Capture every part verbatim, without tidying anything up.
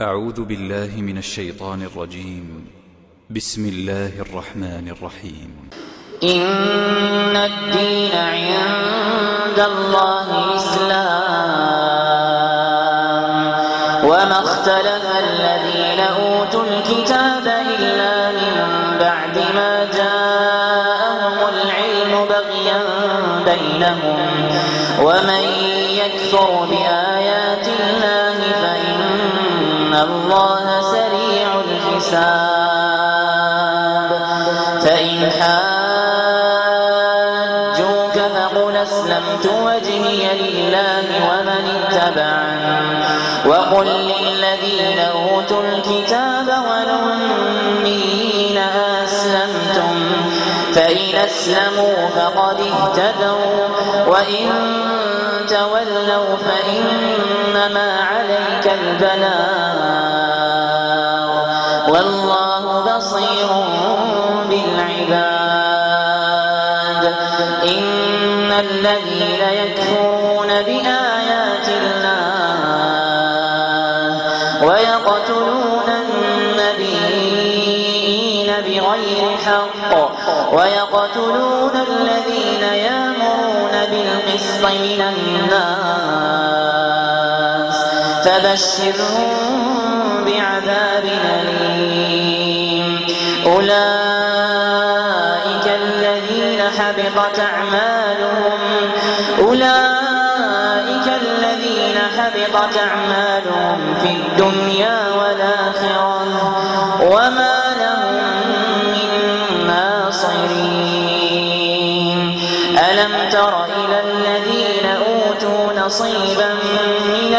أعوذ بالله من الشيطان الرجيم. بسم الله الرحمن الرحيم. إن الدين عند الله الإسلام وما اختلف الذين أوتوا الكتاب إلا من بعد ما جاءهم العلم بغيا بينهم ومن يكفر بآيات الله فإن الله سريع الحساب. فإن حاجوك فقل أسلمت وجهي لله ومن اتبعني وقل للذين أوتوا الكتاب والأميين أسلمتم فإن أسلموا فقد اهتدوا وإن تولوا فإنما عليك البلاغ والله بصير بالعباد. إن الذين يكفرون بآيات الله ويقتلون النبيين بغير حق ويقتلون الذين يأمرون بالقسط من الناس فبشرهم بعذاب أليم. أولئك الذين حبطت أعمالهم أولئك الذين حبطت أعمالهم في الدنيا والآخرة وما لهم من ناصرين. ألم تر إلى الذين أوتوا نصيبا من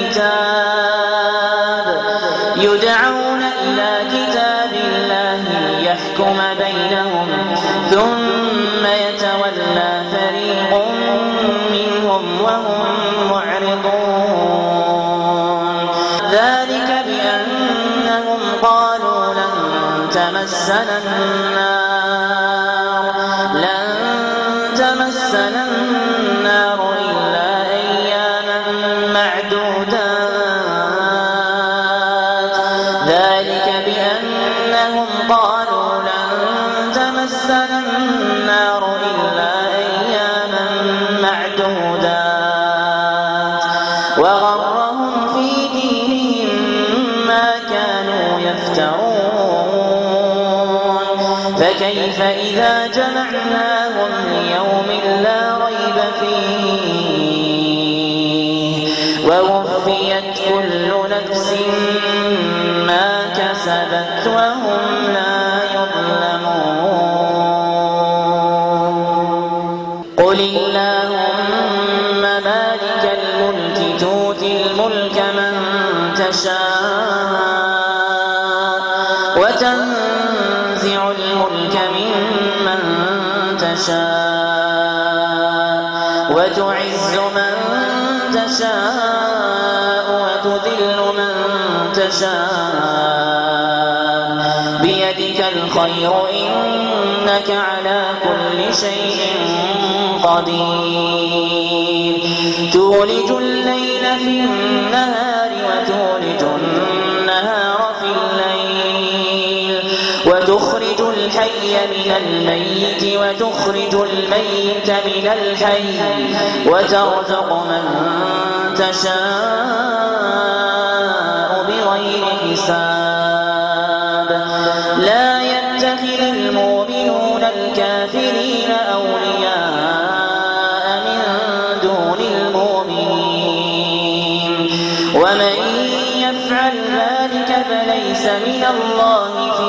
الكتاب يدعون إلى كتاب الله ليحكم بينهم ثم يتولى فريق منهم وهم معرضون. ذلك بأنهم قالوا لن تمسنا النار لن تمسنا النار إلا أياما معدودات. ذلك بأنهم قالوا لن تمسنا النار إلا أياما معدودات وغرهم في دينهم ما كانوا يفترون. فكيف إذا جمعناهم ليوم لا ريب فيه ووفيت كل نفس ما كسبت وهم لا يظلمون. قل اللهم مالك الملك تؤتي الملك من تشاء وتنزع الملك ممن تشاء وتعز من تشاء وتذل من تشاء بيدك الخير إنك على كل شيء قدير. تولج الليل في النهار وتولج النهار في الليل وتخرج الحي من الميت وتخرج الميت من الحي وترزق من تشاء بغير حساب. لا يتخذ المؤمنون الكافرين أولياء من دون المؤمنين ومن يفعل ذلك فليس من الله في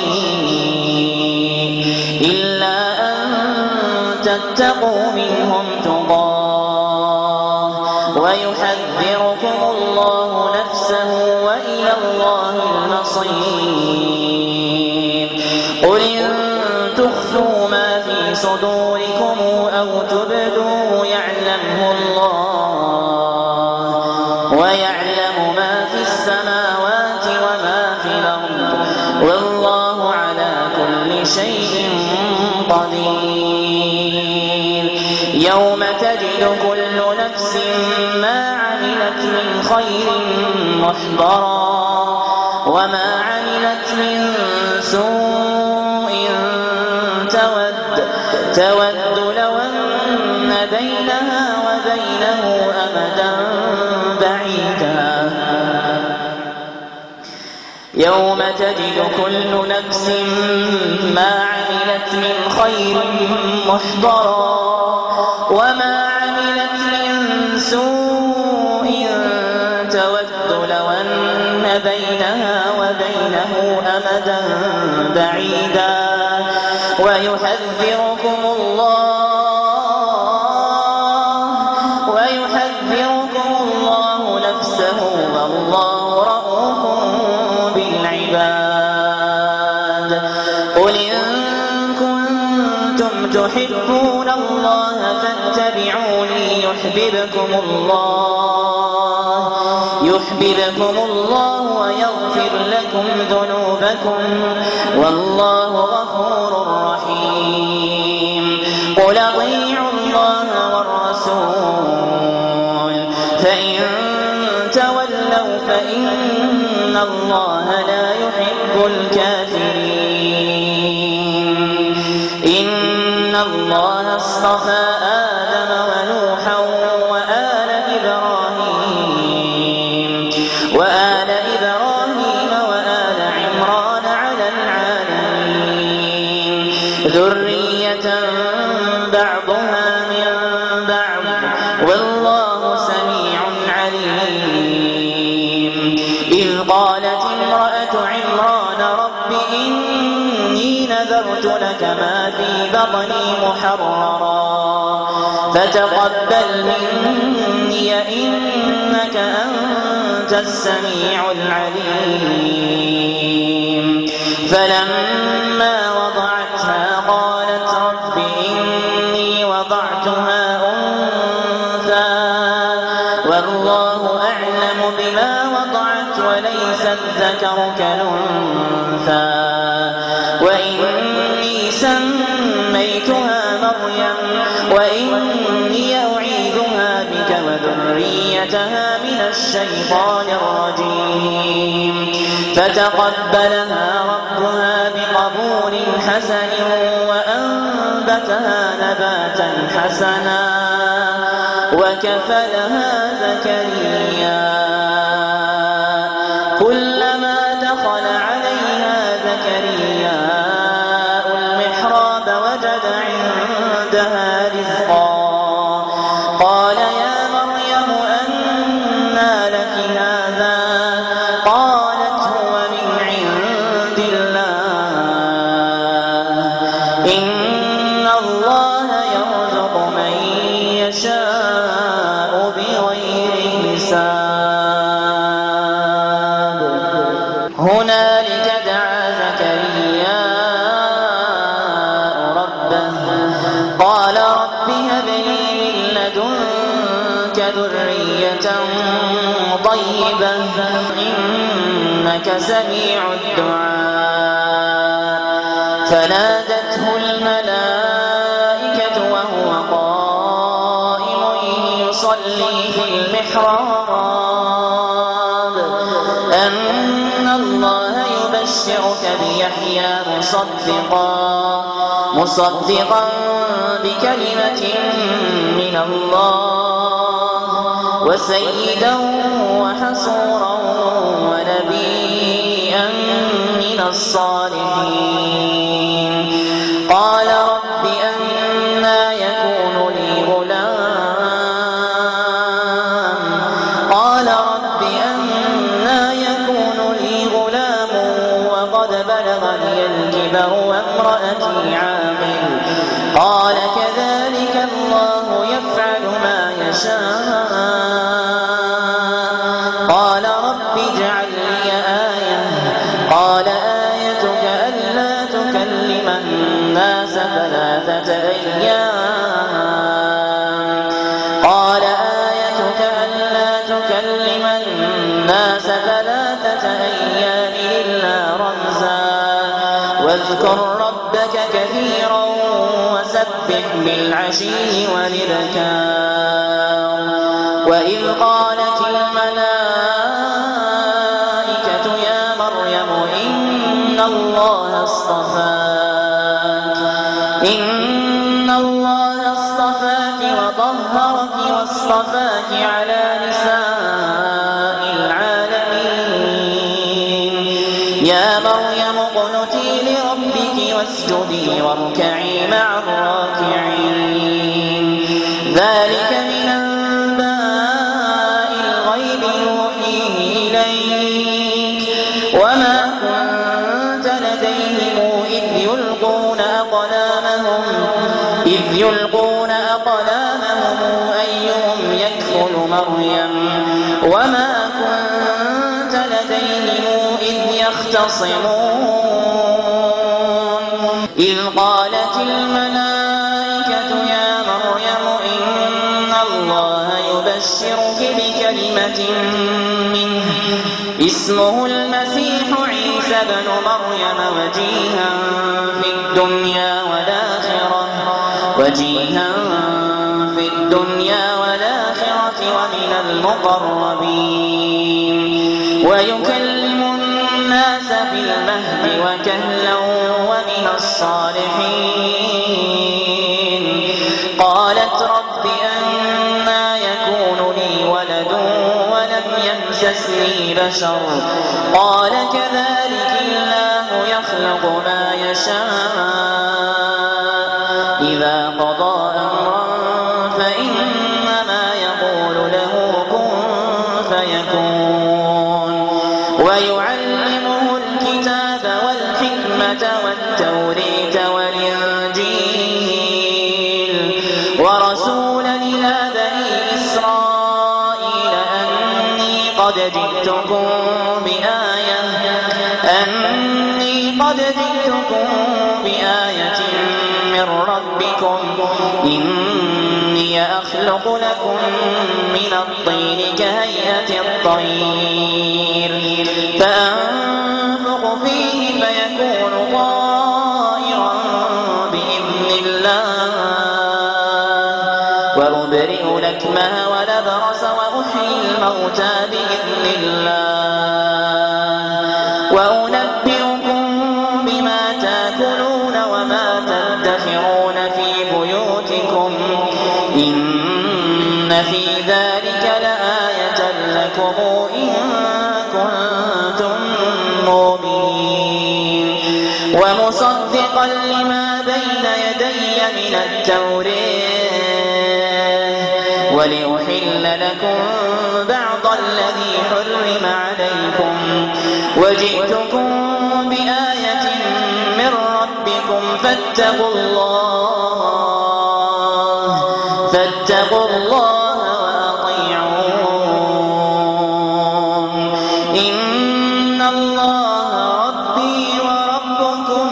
شيء إلا أن تتقوا منهم تقاه ويحذركم الله نفسه وإلى الله المصير. قل إن تخفوا ما في صدوركم أو تبدوه يعلمه الله ويعلم ما في السماوات وما في الأرض والله على كل شيء قدير. يوم تجد كل نفس ما عملت من خير محضرا وما عملت من سوء تود تود لو أن بينها وبينه أمدا بعيدا يوم تجد كل نفس ما عملت من خير محضرا وما عملت من سوء تود لو أن بينها وبينه أمدا بعيدا ويحذركم الله ويحذركم الله نفسه والله رؤوف بالعباد قل إن كنتم تحبون الله فاتبعوني يحببكم الله يحببكم الله ويغفر لكم ذنوبكم والله غفور رحيم قل أطيعوا الله والرسول فإن تولوا فإن الله لا يحب الكافرين إن الله اصطفى آدم ونوحا وآل إبراهيم وآل إبراهيم وآل عمران على العالمين ذرية بعضها من بعض والله سميع عليم إذ قالت امرأة عمران رب إني نذرت لك ما في بطني محررا فتقبل مني إنك أنت السميع العليم فلما وضعتها قالت رب إني وضعتها أنثى والله أعلم بما وضعت وليس الذكر كالأنثى وإني سميتها مريم وإني أعيذها بك وذريتها من الشيطان الرجيم فتقبلها ربها بقبول حسن وأنبتها نباتا حسنا وكفلها زكريا كلما دخل عليها زكريا المحراب وجد عندها رزقا قال يا مريم أنى لك هذا قالت هو من عند الله إن الله يرزق من يشاء بغير حساب هنالك دعا زكرياء ربه قال رب هب لي من لدنك ذرية طيبة إنك سميع الدعاء فنادته الملائكة وهو قائم يصلي في المحراب أن الله يبشرك بيحيى مصدقا مصدقا بكلمة من الله وسيدا وحصورا ونبيا من الصالحين قال رب أنى يكون لي غلام قال رب أنى يكون لي غلام وقد بلغني الكبر وامرأتي عاقل قال كذلك الله يفعل ما يشاء قال رب اجعل لي آية قال آيتك ألا تكلم الناس ثلاثة أيام قال آيتك ألا تكلم الناس ثلاثة أيام إلا رمزا واذكر ربك كثيرا وسبح بالعشي والإبكار وإذ قالت الملائكة يا مريم الله اصطفاك إن الله اصطفاك وطهرك واصطفاك على نساء العالمين يا مريم اقنتي لربك واسجدي واركعي مع الراكعين ذلك من أنباء الغيب يوحيه إليك وما كنت لديهم إذ يلقون أقلامهم إذ يلقون أقلامهم أيهم يكفل مريم وما كنت لديهم إذ يختصمون إذ قالت الملائكة يا مريم إن الله يبشرك بكلمة منه اسمه المسيح عيسى بن مريم وجيها في الدنيا والآخرة وجيها في الدنيا والآخرة ومن المقربين ويكلم الناس في المهد وكهلا ومن الصالحين قالت رب أنى يكون لي ولد ولم يمسسني بشر قال كذلك الله يخلق ما يشاء إذا قضى أمرا فإنما يقول له كن فيكون ويعلمه الكتاب والحكمة والتوريث والإنجيل ورسولا إلى بني إسرائيل أني قد جئتكم بآية أني قد جئتكم بآية من ربكم إني أخلق لكم من الطين كهيئة الطير فأنفخ فيه فيكون طائرا بإذن الله وأبرئ الأكمه والأبرص وأحيي الموتى بإذن الله وأنبئكم بما تأكلون وما تدخرون في بيوتكم إن في ذلك لآية لكم إن كنتم مؤمنين ومصدقا لما بين يدي من التوراة ولأحل لكم بعض الذي حرم عليكم وجئتكم بآية من ربكم فاتقوا الله فاتقوا الله وأطيعون إن الله ربي وربكم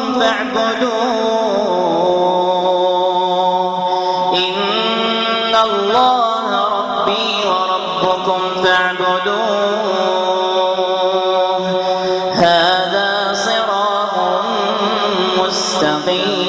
فاعبدوه إن الله ربي وربكم فاعبدوه هذا صراط مستقيم